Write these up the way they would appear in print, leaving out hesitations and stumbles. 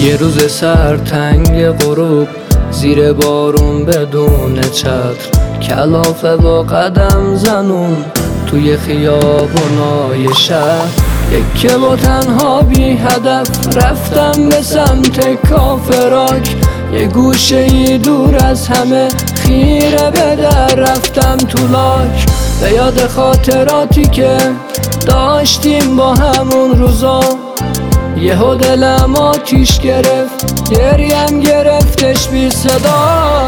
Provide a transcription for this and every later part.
یه روز سرتنگ غروب زیر بارون بدون چتر، کلافه با قدم زنون توی خیابونای شهر. یکی با تنها بی هدف رفتم به سمت کافراک، یه گوشه ای دور از همه خیره به در رفتم تو لاک. به یاد خاطراتی که داشتیم با همون روزا، یهو دلم آتیش گرفت، گریم گرفتش بی صدا.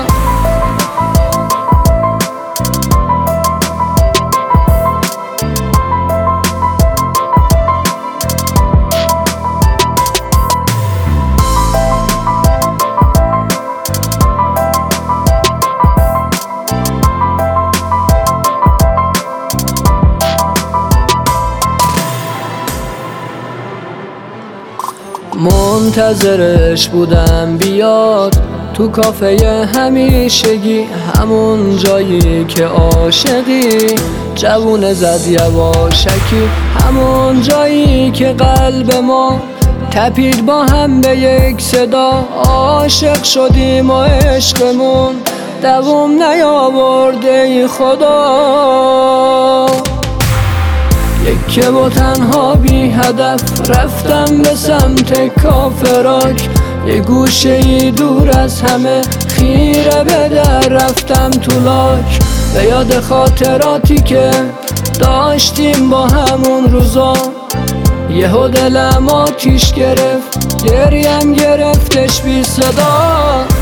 منتظرش بودم بیاد تو کافه همیشگی، همون جایی که عاشقی جوونه زد یواشکی، همون جایی که قلب ما تپید با هم به یک صدا. عاشق شدیم و عشقمون دوام نیاورده ای خدا. یکی با تنها بی هدف رفتم به سمت کافراک، یه گوشه ای دور از همه خیره به در رفتم تو لاک. به یاد خاطراتی که داشتیم با همون روزا، یهو دلم آتیش گرفت، گریم گرفتش بی صدا.